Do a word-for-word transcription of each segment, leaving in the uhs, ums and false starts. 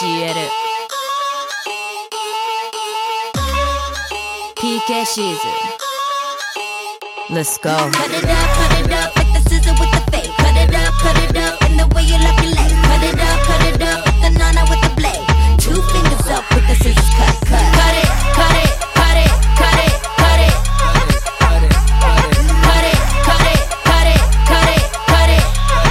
씨엘 피케이 시즌 Let's go. Cut it up, cut it up like the scissor with the fade. Cut it up, cut it up in the way you like your leg. Cut it up, cut it up with the nana with the blade. Two fingers up with the scissors cut, cut. Cut it, cut it, cut it, cut it, cut it. Cut it, cut it, cut it, cut it, cut it, cut it.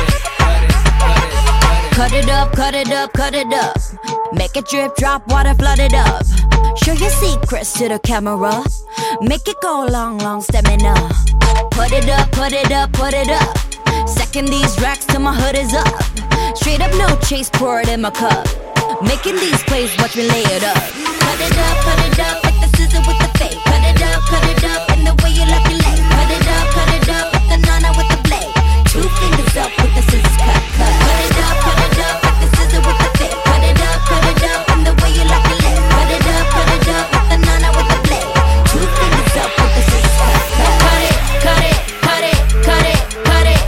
Cut it up, cut it up, cut it up. Make it drip, drop, water, flood it up. Show your secrets to the camera. Make it go long, long stamina. Put it up, put it up, put it up. Second these racks till my hood is up. Straight up, no chase, pour it in my cup. Making these plays, watch me lay it up. Cut it up, cut it up like the scissor with the fade. Cut it up, cut it up in the way you like your leg. Cut it up, cut it up with the nana with the blade. Two fingers up with the scissors cut, cut. Cut it up, cut it up like the scissor with the fade. Cut it up, cut it up in the way you like your leg. Cut it up, cut it up with the nana with the blade. Two fingers up with the scissors cut, cut. Cut it, cut it, cut it, cut it, cut it.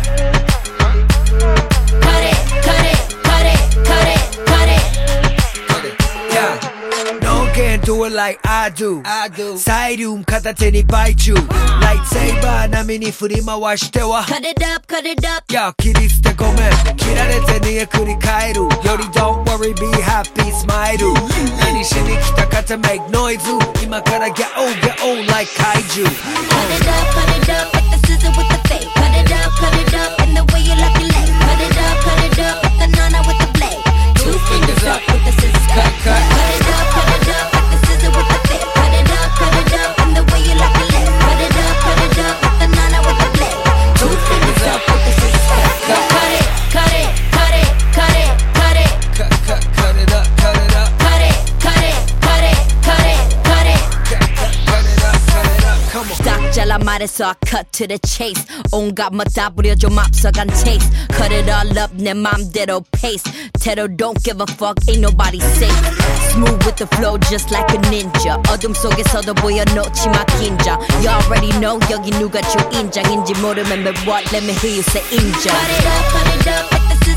Cut it, cut it, cut it, cut it, cut it. Yeah, no one can do it like I do. I do. サイリウム片手に倍中。ライトセイバー波に振り回しては。 Cut it up, cut it up. いや切り捨てごめん。切られて逃げ繰り返る。より Don't worry, be happy, smile. 何しに来たかと make noise. 今から get on, get on like kaiju. Cut it up, cut it up like the scissor with the fade. Cut it up, cut it up in the way you like your leg. Cut it up, cut it up with the nana with the blade. Two fingers up with the scissors cut, cut. Cut it up, cut it up like the scissor with the fade. Cut it up, cut it up in the way you like your leg. Cut it up, cut it up with the nana with the blade. Two fingers up with the scissors cut, cut. Cut it, cut it, cut it, cut it, cut it. Cut, cut, cut it up, cut it up. Cut it, cut it, cut it, cut it, cut it. Cut, cut, cut it up, cut it up. Come on. 딱 잘라 말해서 I cut to the chase. 온갖 뭐다 부려줘 맙서간 taste. Cut it all up 내 맘대로 pace. 태도 don't give a fuck ain't nobody safe. Smooth with the flow just like a ninja. 어둠 속에서도 보여놓지 마 긴장. You already know 여기 누가 주인장인지 모르면 what let me hear you say 인정. Cut it up, cut it up like the scissor